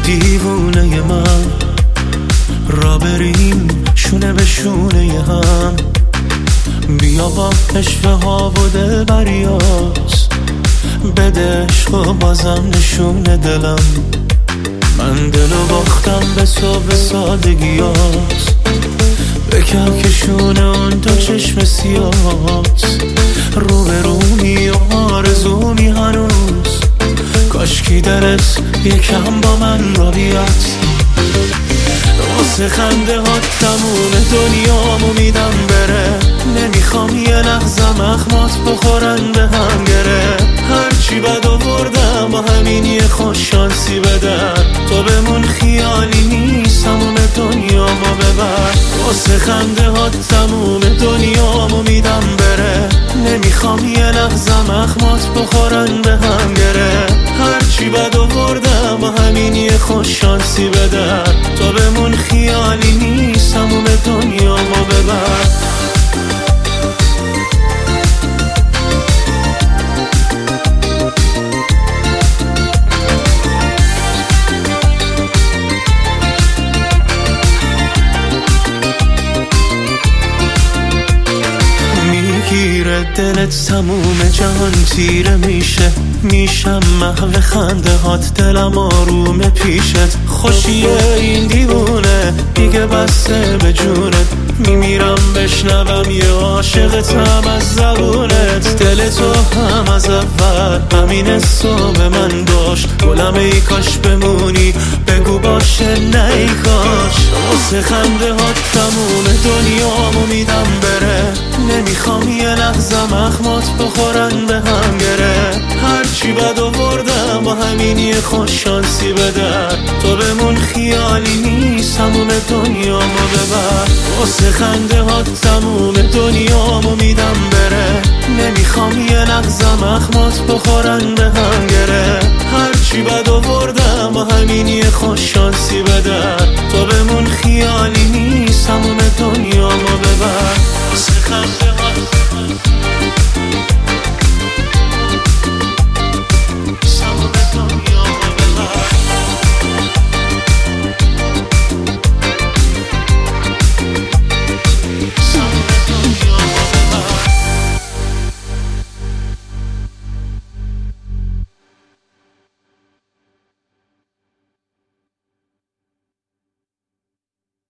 دیوونه من را بریم شونه به شونه هم. بیا با عشق ها و دلبریات بده عشق و بازم نشونه دلم. من دلو باختم به تو به سادگیات، به کهکشون اون دو چشم سیاهات. رو به رومی و آرزومی هنوز، کاشکی درت یکم با من را بیاد. واسه خنده ها تموم دنیامو میدم بره، نمیخوام یه لحظه مخمات بخورن به هم گره. هرچی بد آوردم با همین یه خوش شانسی بدن، تو بمون خیالی نیست تموم دنیامو ببر. واسه خنده ها تموم دنیامو میدم بره، نمیخوام یه لحظه مخمات بخورن به هم گره. هرچی بد آوردم با همین یه خوش شانسی بدن، تو بمون خیالی نیست تموم دنیامو ببر. میگیره دلت تموم جهان تیره میشه، میشم محو خنده هات دلم آروم پیشت. خوشیه این دیوونه دیگه بسته به جونت، میمیرم بشنوم یه عاشقتم از زبونت. دل تو هم از اول همین حسو به من داشت، گلم ای کاش بمونی بگو باشه نه ای کاش. واسه خنده ها تموم دنیامو میدم بره، نمیخوام یه لحظه مخمات بخورن به هم گره. هرچی بد آوردم با همین یه خوش شانسی بدن، تو بمون خیالی نیست تموم دنیامو ببر. واسه خنده ها تموم دنیامو میدم بره، نمیخوام یه لحظه مخمات بخورن به هم گره. هرچی بد آوردم با همین یه خوش شانسی بدن، تو بمون خیالی نیست تموم دنیامو ببر. واسه خنده ها